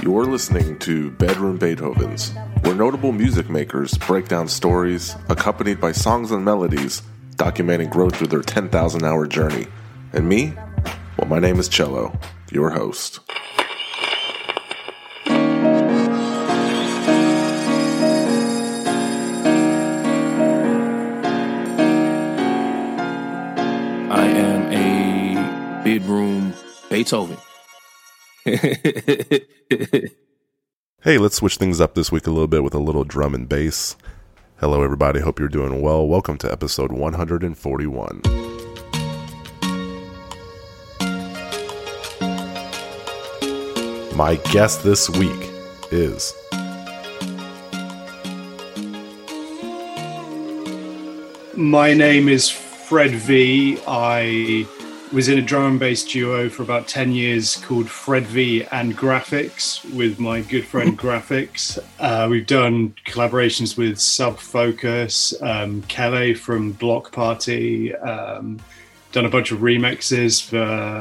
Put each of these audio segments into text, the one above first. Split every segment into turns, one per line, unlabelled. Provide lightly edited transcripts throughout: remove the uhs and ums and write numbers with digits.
You're listening to Bedroom Beethovens, where notable music makers break down stories accompanied by songs and melodies documenting growth through their 10,000-hour journey. And me? Well, my name is Cello, your host.
I am a bedroom Beethoven.
Hey, let's switch things up this week a little bit with a little drum and bass. Hello, everybody. Hope you're doing well. Welcome to episode 141. My guest this week is...
My name is Fred V. I was in a drum and bass duo for about 10 years called Fred V and Graphics with my good friend Graphics. We've done collaborations with Sub Focus, Kelly from Block Party, done a bunch of remixes for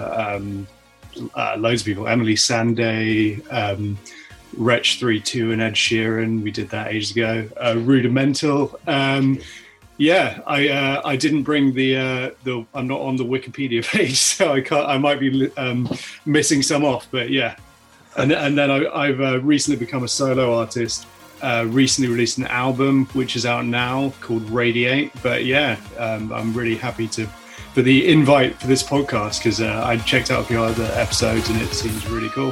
loads of people, Emily Sandé, Wretch32 and Ed Sheeran. We did that ages ago. Rudimental. Yeah, I didn't bring the I'm not on the Wikipedia page, so I might be missing some off, but yeah. And then I've recently become a solo artist. Recently released an album which is out now called Radiate. But yeah, I'm really happy for the invite for this podcast because I checked out a few other episodes and it seems really cool.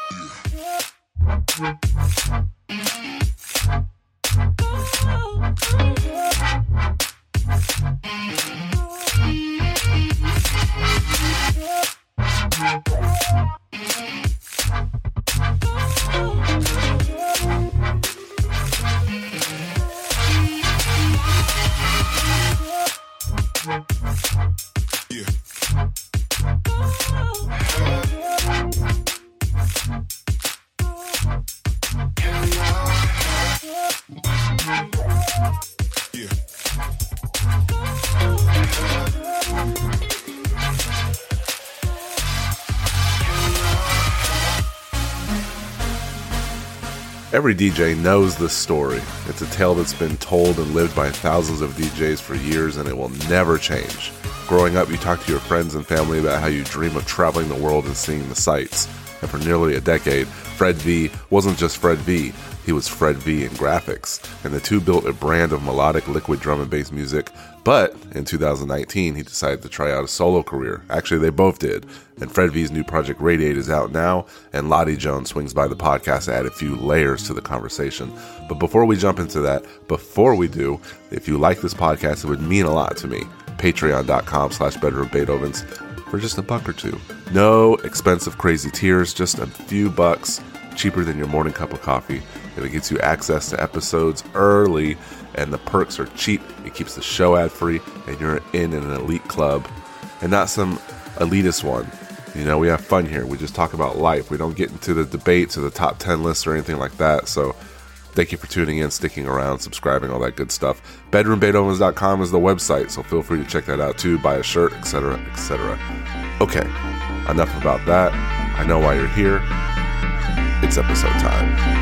Every DJ knows this story. It's a tale that's been told and lived by thousands of DJs for years, and it will never change. Growing up, you talk to your friends and family about how you dream of traveling the world and seeing the sights. And for nearly a decade, Fred V wasn't just Fred V, he was Fred V and Graphics. And the two built a brand of melodic liquid drum and bass music. But in 2019, he decided to try out a solo career. Actually, they both did. And Fred V's new project Radiate is out now, and Lottie Jones swings by the podcast to add a few layers to the conversation. But before we jump into that, before we do, if you like this podcast, it would mean a lot to me. Patreon.com/BedroomBeethovens for just $1 or $2. No expensive crazy tiers, just a few bucks, cheaper than your morning cup of coffee. And it gets you access to episodes early, and the perks are cheap. It keeps the show ad-free, and you're in an elite club, and not some elitist one. You know, we have fun here. We just talk about life. We don't get into the debates or the top 10 lists or anything like that. So thank you for tuning in, sticking around, subscribing, all that good stuff. BedroomBeethovens.com is the website, so feel free to check that out too, buy a shirt, etc., etc. Okay, enough about that. I know why you're here. It's episode time.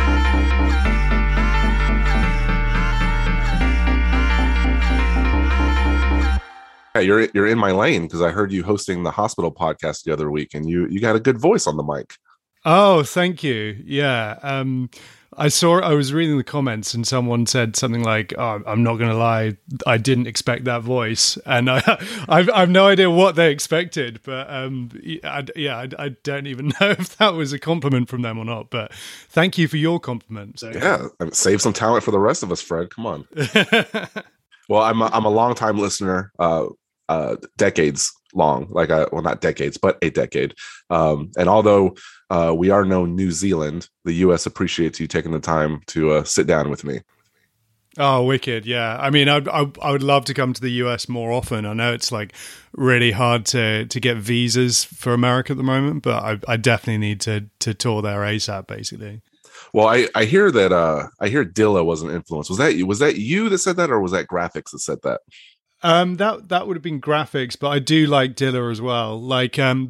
Hey, you're in my lane because I heard you hosting the hospital podcast the other week, and you got a good voice on the mic.
Oh, thank you. Yeah. I was reading the comments and someone said something like, "Oh, I'm not going to lie, I didn't expect that voice," and I've no idea what they expected, but I don't even know if that was a compliment from them or not. But thank you for your compliment. So.
Yeah, save some talent for the rest of us, Fred. Come on. Well, I'm a long-time listener, decades long, well, not decades, but a decade. And although we are known New Zealand, the U.S. appreciates you taking the time to sit down with me.
Oh, wicked. Yeah. I mean, I would love to come to the US more often. I know it's like really hard to get visas for America at the moment, but I definitely need to tour there ASAP, basically.
Well, I hear that Dilla was an influence. Was that you that said that, or was that Graphics that said that?
That would have been Graphics, but I do like Dilla as well. Like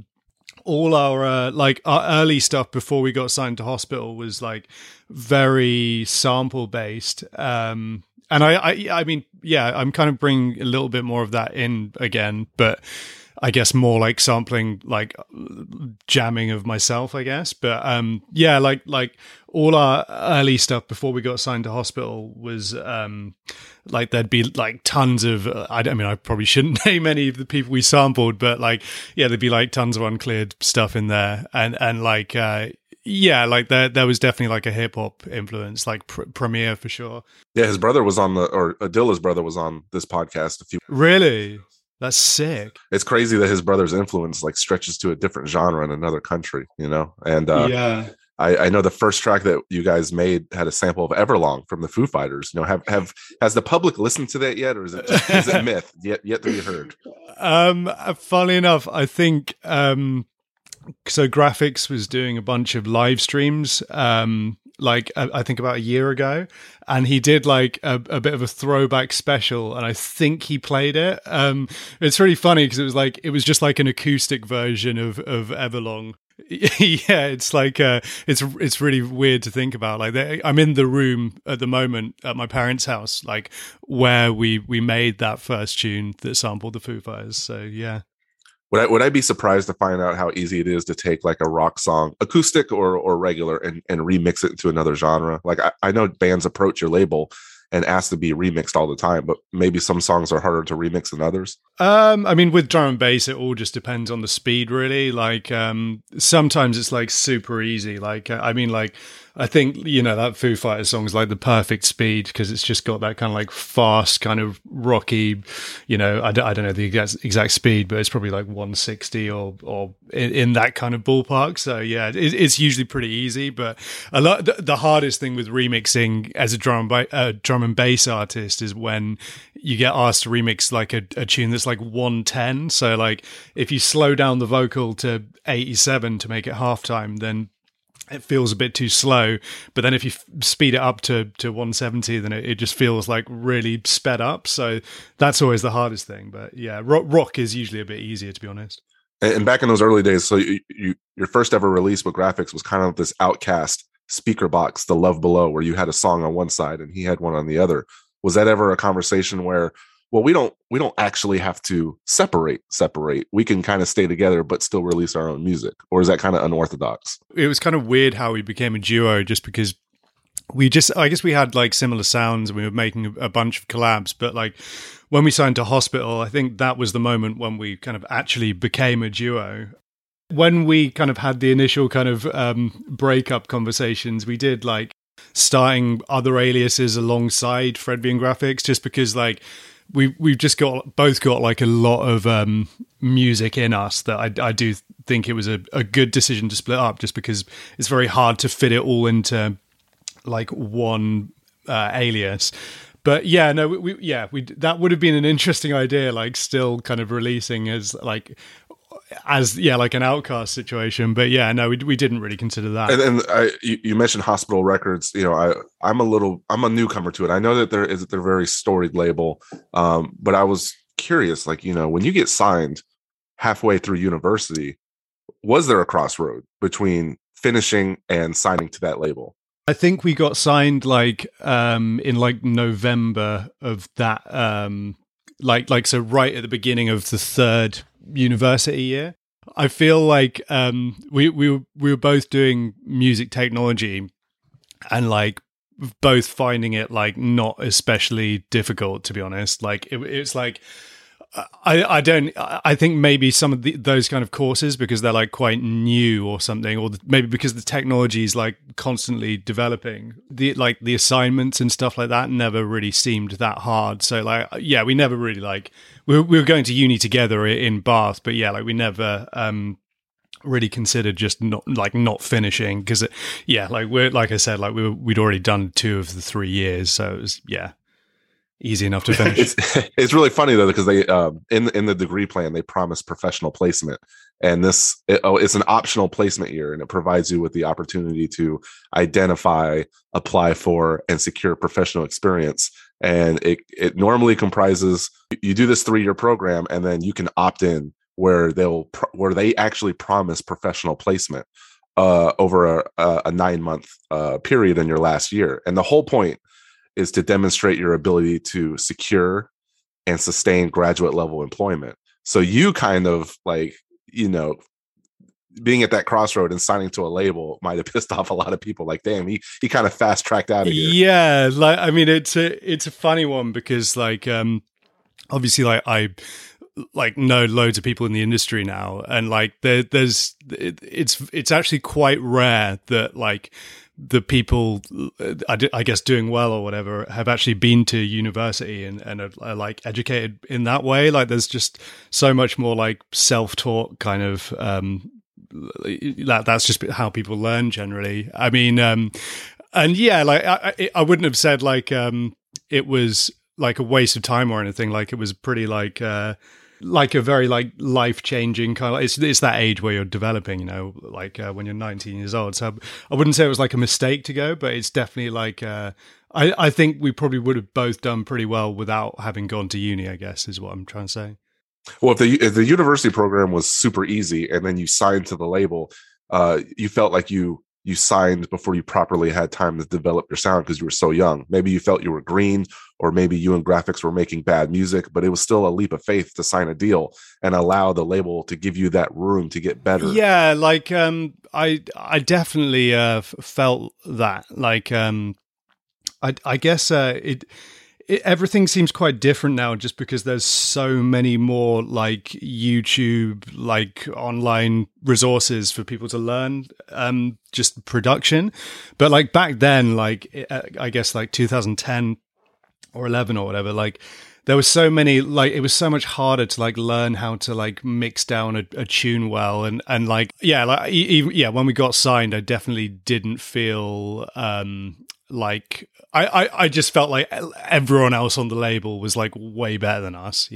all our like our early stuff before we got signed to Hospital was like very sample based. And I mean, yeah, I'm kind of bringing a little bit more of that in again, but I guess more like sampling, like jamming of myself, I guess. But yeah, like all our early stuff before we got signed to Hospital was like there'd be like tons of I mean, I probably shouldn't name any of the people we sampled, but like yeah, there'd be like tons of uncleared stuff in there, and like yeah, like there was definitely like a hip hop influence, like Premier for sure.
Yeah, his brother was on Adilla's brother was on this podcast a few.
Really? That's sick.
It's crazy that his brother's influence like stretches to a different genre in another country, you know? And
yeah,
I know the first track that you guys made had a sample of Everlong from the Foo Fighters. You know, has the public listened to that yet, or is it myth yet to be heard?
Funnily enough, I think so Graphics was doing a bunch of live streams like I think about a year ago, and he did like a bit of a throwback special, and I think he played it. It's really funny because it was just like an acoustic version of Everlong. Yeah, it's like it's really weird to think about. Like I'm in the room at the moment at my parents' house, like where we made that first tune that sampled the Foo Fighters. So yeah.
Would I be surprised to find out how easy it is to take like a rock song, acoustic or regular, and remix it into another genre? Like I know bands approach your label and ask to be remixed all the time, but maybe some songs are harder to remix than others.
I mean, with drum and bass, it all just depends on the speed, really. Like sometimes it's like super easy. Like I mean, like I think, you know, that Foo Fighters song is like the perfect speed because it's just got that kind of like fast, kind of rocky, you know, I don't know the exact speed, but it's probably like 160 or in that kind of ballpark. So yeah, it's usually pretty easy. But the hardest thing with remixing as a drum and bass artist is when you get asked to remix like a tune that's like 110. So like if you slow down the vocal to 87 to make it halftime, then it feels a bit too slow. But then if you speed it up to 170, then it just feels like really sped up. So that's always the hardest thing. But yeah, rock is usually a bit easier, to be honest.
And back in those early days, so your first ever release with Graphics was kind of this Outcast speaker box, The Love Below, where you had a song on one side and he had one on the other. Was that ever a conversation where, well, we don't actually have to separate. We can kind of stay together, but still release our own music? Or is that kind of unorthodox?
It was kind of weird how we became a duo, just because I guess we had like similar sounds and we were making a bunch of collabs. But like when we signed to Hospital, I think that was the moment when we kind of actually became a duo. When we kind of had the initial kind of breakup conversations, we did like starting other aliases alongside Fred V and Graphics, just because like we've just both got like a lot of music in us that I do think it was a good decision to split up, just because it's very hard to fit it all into like one alias. But yeah, no, we that would have been an interesting idea, like still kind of releasing as like an Outcast situation. But yeah, no, we didn't really consider that.
And you mentioned Hospital Records. You know, I'm a newcomer to it. I know that they're a very storied label, but I was curious, like, you know, when you get signed halfway through university, was there a crossroad between finishing and signing to that label?
I think we got signed like in like November of that like so right at the beginning of the third university year. I feel like we were both doing music technology and like both finding it like not especially difficult, to be honest. Like it's like I think maybe some of those kind of courses, because they're like quite new or something, or maybe because the technology is like constantly developing, the assignments and stuff like that never really seemed that hard. So like, yeah, we never really like, we were going to uni together in Bath, but yeah, like we never really considered just not finishing, because like I said, like we'd already done 2 of the 3 years, so it was easy enough to finish.
It's really funny though, because they in the degree plan they promise professional placement, and it's an optional placement year, and it provides you with the opportunity to identify, apply for, and secure professional experience. And it normally comprises, you do this 3-year program, and then you can opt in where where they actually promise professional placement over a 9-month period in your last year. And the whole point is to demonstrate your ability to secure and sustain graduate level employment. So you kind of like, being at that crossroad and signing to a label might have pissed off a lot of people. Like, damn, he kind of fast tracked out of here.
Yeah, like, I mean, it's a funny one because like obviously like I like know loads of people in the industry now, and like it's actually quite rare that like the people I guess doing well or whatever have actually been to university and are like educated in that way. Like there's just so much more like self-taught kind of that's just how people learn generally. I mean and yeah, like I wouldn't have said like it was like a waste of time or anything. Like it was pretty like a very like life-changing kind of, it's that age where you're developing, like when you're 19 years old. So I wouldn't say it was like a mistake to go, but it's definitely like I think we probably would have both done pretty well without having gone to uni, I guess is what I'm trying to say.
Well, if the university program was super easy and then you signed to the label, you felt like you signed before you properly had time to develop your sound because you were so young. Maybe you felt you were green, or maybe you and Graphics were making bad music, but it was still a leap of faith to sign a deal and allow the label to give you that room to get better.
Yeah, like I definitely felt that. Like I guess everything seems quite different now just because there's so many more like YouTube, like online resources for people to learn just production. But like back then, like I guess like 2010 or 11 or whatever, like there was so many, like it was so much harder to like learn how to like mix down a tune well. And like, yeah, like even, yeah, when we got signed, I definitely didn't feel like I just felt like everyone else on the label was like way better than us,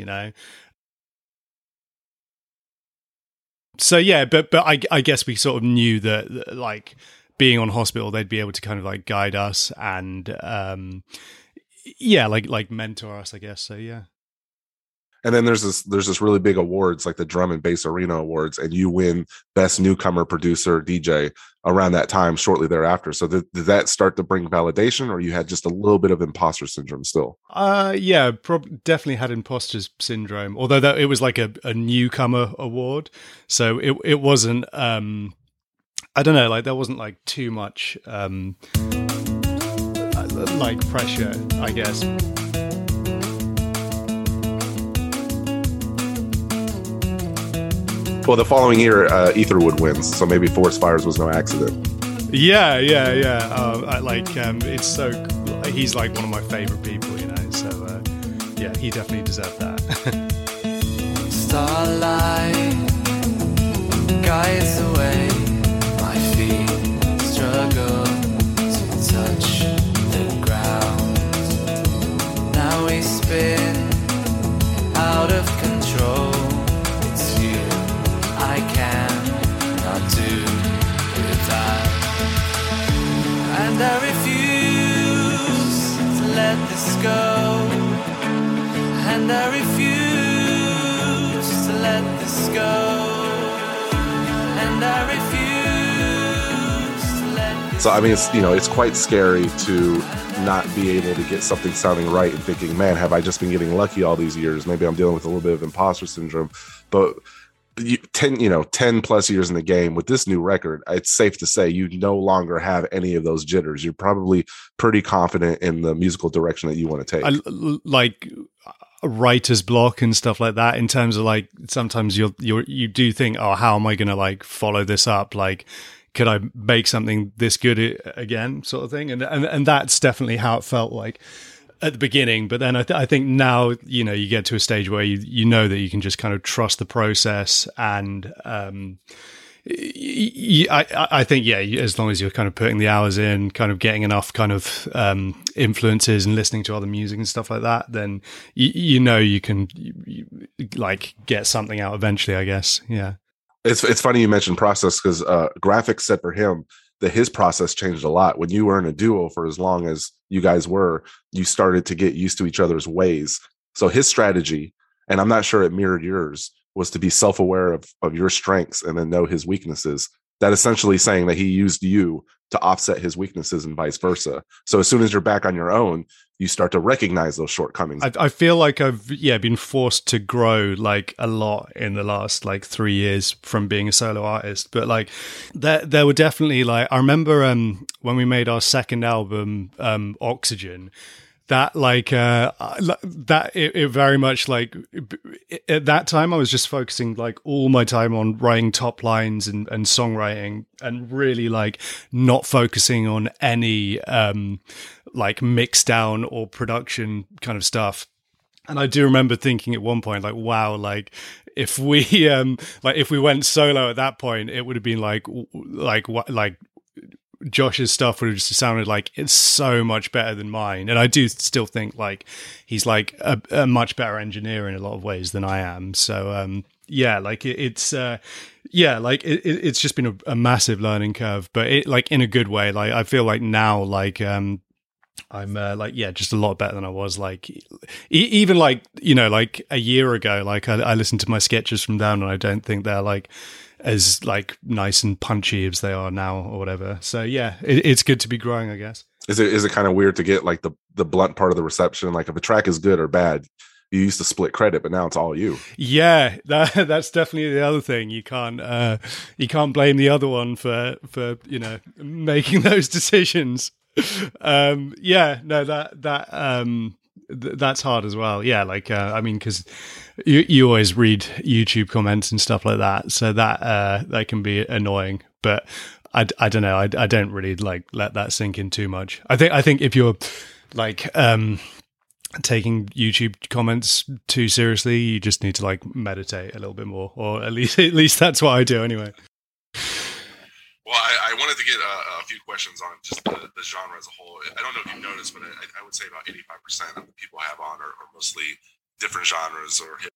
So yeah, but I guess we sort of knew that like being on Hospital, they'd be able to kind of like guide us and yeah, like mentor us, I guess. So yeah.
And then there's this really big awards like the Drum and Bass Arena Awards, and you win Best Newcomer Producer DJ around that time, shortly thereafter. So did that start to bring validation, or you had just a little bit of imposter syndrome still?
Yeah, definitely had imposter syndrome. Although it was like a newcomer award, so it wasn't. I don't know, like there wasn't like too much like pressure, I guess.
Well, the following year, Etherwood wins, so maybe Forest Fires was no accident.
Yeah. It's so. He's like one of my favorite people, So yeah, he definitely deserved that.
Starlight guides the way. My feet struggle to touch the ground. Now we spin out of control. I cannot do without, and I refuse to let this go, and I refuse to let this go, and I refuse to let this
So I mean, it's quite scary to not be able to get something sounding right and thinking, man, have I just been getting lucky all these years? Maybe I'm dealing with a little bit of imposter syndrome, but 10 plus years in the game with this new record, it's safe to say you no longer have any of those jitters. You're probably pretty confident in the musical direction that you want to take.
Like writer's block and stuff like that, in terms of like sometimes you do think, oh, how am I going to like follow this up? Like, could I make something this good again, sort of thing? And that's definitely how it felt like at the beginning. But then I think now, you get to a stage where you know that you can just kind of trust the process. And I think, yeah, as long as you're kind of putting the hours in, kind of getting enough kind of influences and listening to other music and stuff like that, then you can like get something out eventually, I guess. Yeah.
It's funny you mentioned process, because Graphics said for him that his process changed a lot. When you were in a duo for as long as you guys were, you started to get used to each other's ways. So his strategy, and I'm not sure it mirrored yours, was to be self-aware of your strengths and then know his weaknesses. That essentially saying that he used you to offset his weaknesses and vice versa. So as soon as you're back on your own, you start to recognize those shortcomings.
I feel like I've been forced to grow like a lot in the last like 3 years from being a solo artist. But like there were definitely like, I remember when we made our second album, Oxygen, that like that it very much like at that time I was just focusing like all my time on writing top lines and songwriting, and really like not focusing on any like mix down or production kind of stuff. And I do remember thinking at one point like, wow, like if we if we went solo at that point, it would have been like Josh's stuff would have just sounded like it's so much better than mine. And I do still think like he's like a much better engineer in a lot of ways than I am. So yeah, like it's just been a massive learning curve, but it like in a good way. Like I feel like now like I'm like, yeah, just a lot better than I was like even like, you know, like a year ago. Like I listened to my sketches from Down and I don't think they're like as like nice and punchy as they are now or whatever. So yeah, it's good to be growing, I guess. Is
it kind of weird to get like the blunt part of the reception? Like if a track is good or bad, you used to split credit, but now it's all you.
Yeah, that's definitely the other thing. You can't blame the other one for you know making those decisions. Yeah, no, that's hard as well. Yeah, like I mean, because you always read YouTube comments and stuff like that, so that can be annoying. But I don't know. I don't really like let that sink in too much. I think if you're like taking YouTube comments too seriously, you just need to like meditate a little bit more, or at least that's what I do anyway.
Well, I wanted to get a few questions on just the genre as a whole. I don't know if you've noticed, but I would say about 85% of the people I have on are mostly different genres or hip.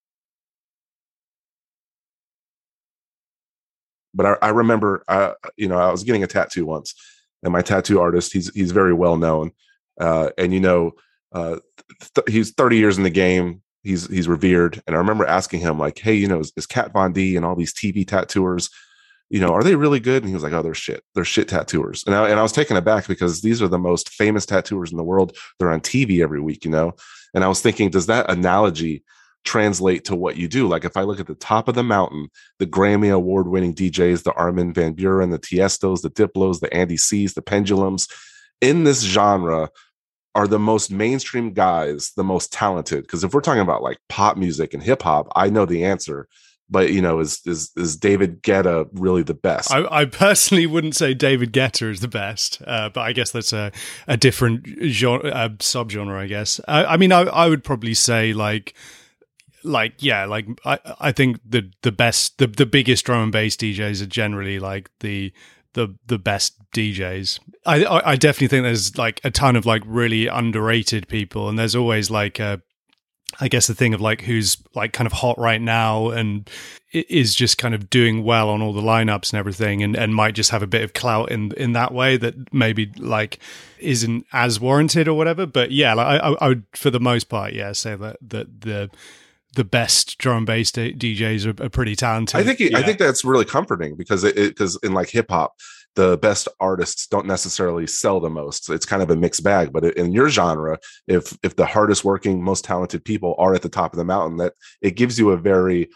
But I remember, you know, I was getting a tattoo once, and my tattoo artist, he's very well known, and you know, he's 30 years in the game. He's revered, and I remember asking him like, "Hey, you know, is Kat Von D and all these TV tattooers, you know, are they really good?" And he was like, "Oh, they're shit. They're shit tattooers." And I was taken aback because these are the most famous tattooers in the world. They're on TV every week, you know. And I was thinking, does that analogy translate to what you do? Like if I look at the top of the mountain, the Grammy award-winning DJs, the Armin van Buuren, the Tiestos, the Diplos, the Andy C's, the Pendulums, in this genre are the most mainstream guys, the most talented. Because if we're talking about like pop music and hip hop, I know the answer. But, you know, is David Guetta really the best?
I personally wouldn't say David Guetta is the best, but I guess that's a different genre, subgenre, I guess. I mean, I would probably say like yeah, like I think the best, the biggest drum and bass DJs are generally like the best DJs. I definitely think there's like a ton of like really underrated people, and there's always like I guess the thing of like who's like kind of hot right now and is just kind of doing well on all the lineups and everything, and might just have a bit of clout in that way that maybe like isn't as warranted or whatever. But yeah, like I would for the most part, yeah, say that the best drum and bass DJs are pretty talented.
I think that's really comforting because because in like hip hop, the best artists don't necessarily sell the most. It's kind of a mixed bag. But in your genre, if the hardest working, most talented people are at the top of the mountain, that it gives you a very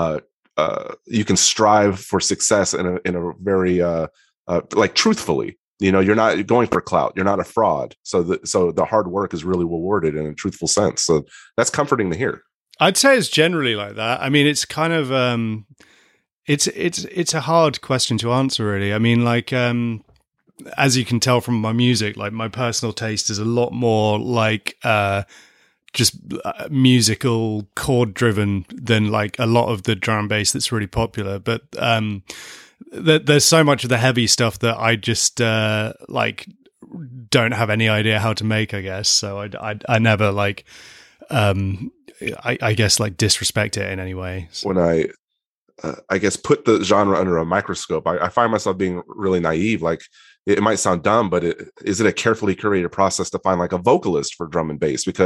you can strive for success in a very like truthfully. You know, you're not going for clout. You're not a fraud. So the hard work is really rewarded in a truthful sense. So that's comforting to hear.
I'd say it's generally like that. I mean, it's kind of it's a hard question to answer, really. I mean, like as you can tell from my music, like my personal taste is a lot more like just musical chord driven than like a lot of the drum and bass that's really popular. But there's so much of the heavy stuff that I just like don't have any idea how to make, I guess. So I never like I guess like disrespect it in any way. So.
When I guess put the genre under a microscope, I find myself being really naive. Like it might sound dumb, but is it a carefully curated process to find like a vocalist for drum and bass? Because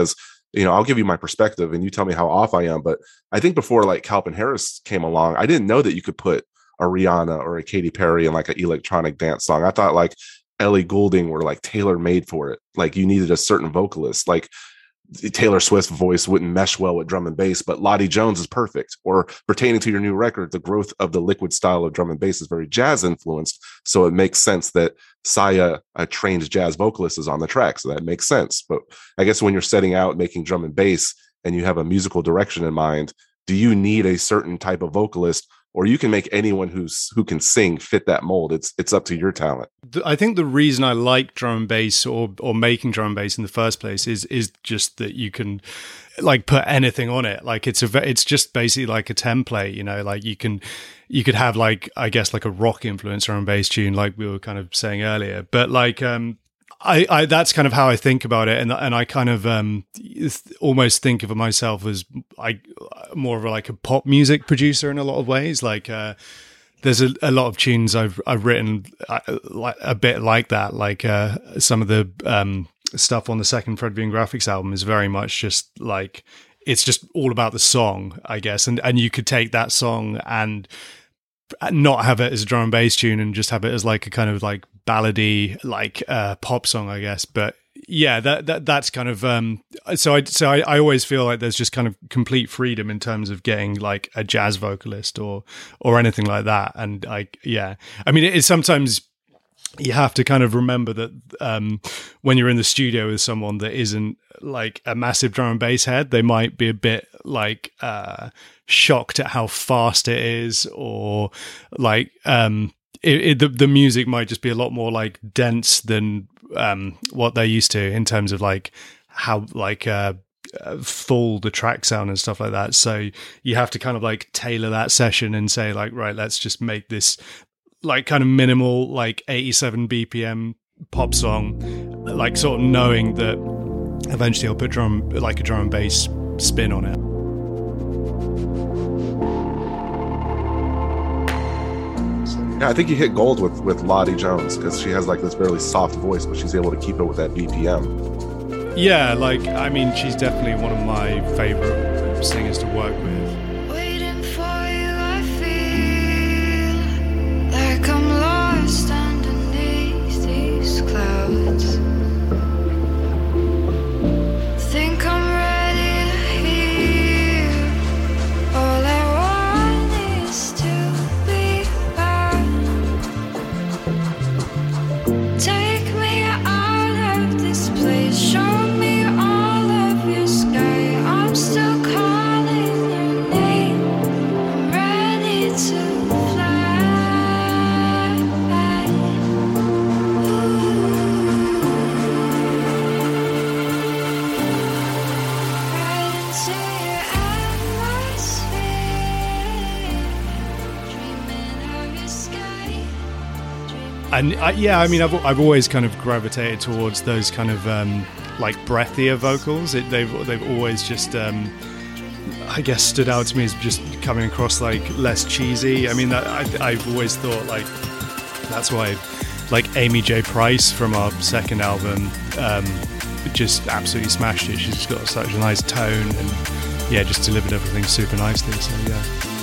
I'll give you my perspective and you tell me how off I am. But I think before like Calvin Harris came along, I didn't know that you could put a Rihanna or a Katy Perry in like an electronic dance song. I thought like Ellie Goulding were like tailor made for it. Like you needed a certain vocalist. Like Taylor Swift's voice wouldn't mesh well with drum and bass, but Lottie Jones is perfect. Or pertaining to your new record, the growth of the liquid style of drum and bass is very jazz influenced. So it makes sense that Saya, a trained jazz vocalist, is on the track. So that makes sense. But I guess when you're setting out making drum and bass and you have a musical direction in mind, do you need a certain type of vocalist? Or you can make anyone who can sing fit that mold. It's up to your talent.
I think the reason I like drum and bass or making drum and bass in the first place is just that you can like put anything on it. Like it's just basically like a template, like you could have like, I guess like a rock influence drum and bass tune, like we were kind of saying earlier, but like, I that's kind of how I think about it, and I kind of almost think of myself as more of like a pop music producer in a lot of ways. Like there's a lot of tunes I've written a bit like that. Like some of the stuff on the second Fred V and Graphics album is very much just like it's just all about the song, I guess, and you could take that song and not have it as a drum and bass tune and just have it as like a kind of like ballady like pop song, I guess. But yeah, that's kind of so I always feel like there's just kind of complete freedom in terms of getting like a jazz vocalist or anything like that. And I mean it's sometimes you have to kind of remember that when you're in the studio with someone that isn't like a massive drum and bass head, they might be a bit like shocked at how fast it is, or like the music might just be a lot more like dense than what they're used to in terms of like how like full the track sound and stuff like that. So you have to kind of like tailor that session and say like, right, let's just make this like kind of minimal like 87 BPM pop song, like sort of knowing that eventually I'll put a drum and bass spin on it.
Yeah, I think you hit gold with Lottie Jones because she has like this really soft voice, but she's able to keep it with that BPM.
Yeah, like I mean, she's definitely one of my favorite singers to work with.
Waiting for you, I feel like I'm lost underneath these clouds. Think I'm ready to hear. All I want is to be back. Take me out of this place. Show me all of your sky. I'm still calling your name. I'm ready to fly. Right into your atmosphere. Dreaming of your sky.
And I mean, I've always kind of gravitated towards those kind of like breathier vocals. They've always just I guess stood out to me as just coming across like less cheesy. I mean, I've always thought like that's why like Amy J. Price from our second album just absolutely smashed it. She's just got such a nice tone and yeah, just delivered everything super nicely. So yeah.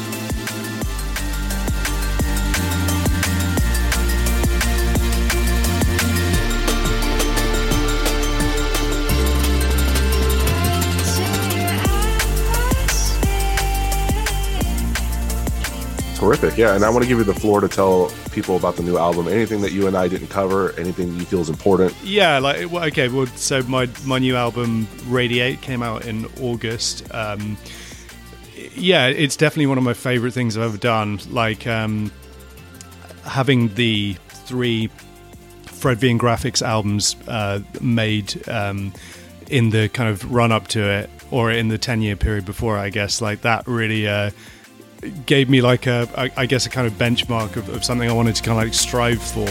Terrific. Yeah, and I want to give you the floor to tell people about the new album. Anything that you and I didn't cover, anything you feel is important.
Yeah, like okay, well, so my new album Radiate came out in August. Yeah, it's definitely one of my favorite things I've ever done. Like having the 3 Fred V and Graphics albums made in the kind of run up to it, or in the 10-year period before, I guess, like that really gave me like I guess a kind of benchmark of something I wanted to kind of like strive for.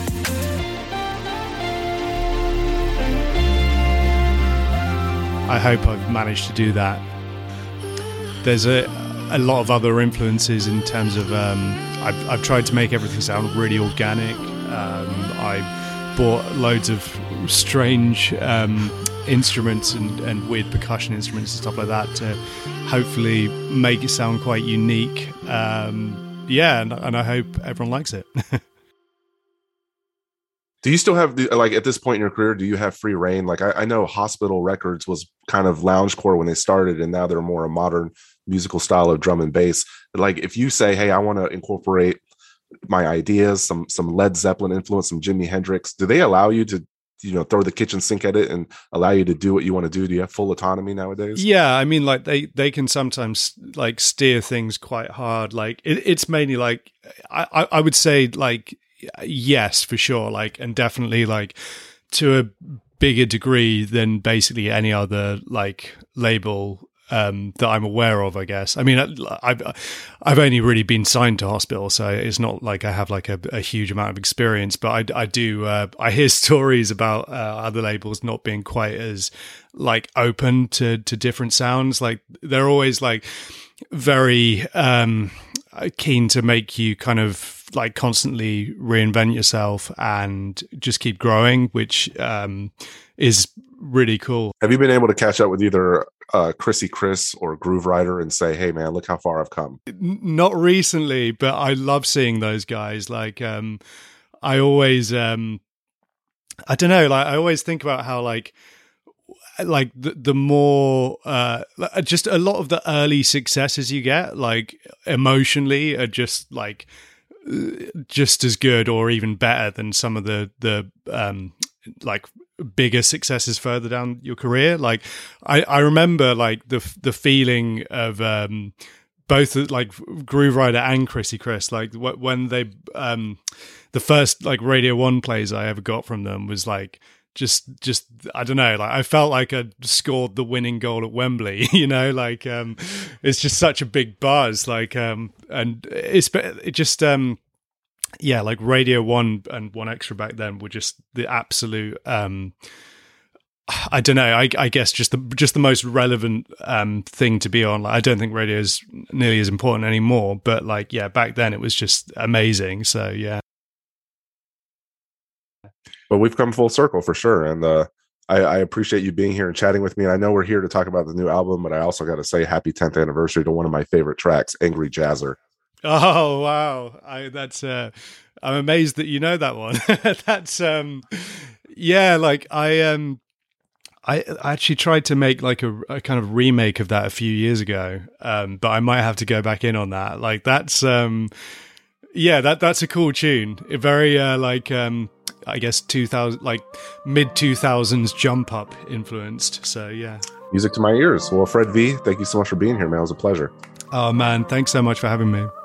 I hope I've managed to do that. There's a lot of other influences in terms of I've tried to make everything sound really organic. I bought loads of strange instruments and weird percussion instruments and stuff like that to hopefully make it sound quite unique. And I hope everyone likes it.
Do you still have like at this point in your career, do you have free reign? Like I know Hospital Records was kind of loungecore when they started, and now they're more a modern musical style of drum and bass. But like if you say, hey, I want to incorporate my ideas, some Led Zeppelin influence, some Jimi Hendrix, do they allow you to, throw the kitchen sink at it and allow you to do what you want to do? Do you have full autonomy nowadays?
Yeah, I mean, like they can sometimes like steer things quite hard. Like it's mainly like I would say like yes, for sure, like, and definitely like to a bigger degree than basically any other like label that I'm aware of, I guess. I mean, I've only really been signed to Hospital, so it's not like I have like a huge amount of experience, but I do I hear stories about other labels not being quite as like open to different sounds. Like they're always like very keen to make you kind of like constantly reinvent yourself and just keep growing, which is really cool.
Have you been able to catch up with either Chrissy Chris or Groove Rider and say, hey man, look how far I've come?
Not recently, but I love seeing those guys. Like I always I don't know, like I always think about how like the more just a lot of the early successes you get like emotionally are just like just as good or even better than some of the like bigger successes further down your career. Like I remember like the feeling of both like Groove Rider and Chrissy Chris, like when they the first like Radio 1 plays I ever got from them was like just I don't know, like I felt like I'd scored the winning goal at Wembley, like it's just such a big buzz, like and it just yeah, like Radio 1 and 1Xtra back then were just the absolute I don't know, I guess just the most relevant thing to be on. Like I don't think radio is nearly as important anymore, but like yeah, back then it was just amazing. So yeah.
But we've come full circle for sure. And I appreciate you being here and chatting with me. And I know we're here to talk about the new album, but I also got to say happy 10th anniversary to one of my favorite tracks, Angry Jazzer.
Oh, wow. I'm amazed that you know that one. That's, yeah, like I actually tried to make like a kind of remake of that a few years ago. But I might have to go back in on that. Like that's, yeah, that's a cool tune. It very, like, I guess 2000, like mid 2000s jump up influenced. So yeah.
Music to my ears. Well, Fred V, thank you so much for being here, man. It was a pleasure.
Oh man, thanks so much for having me.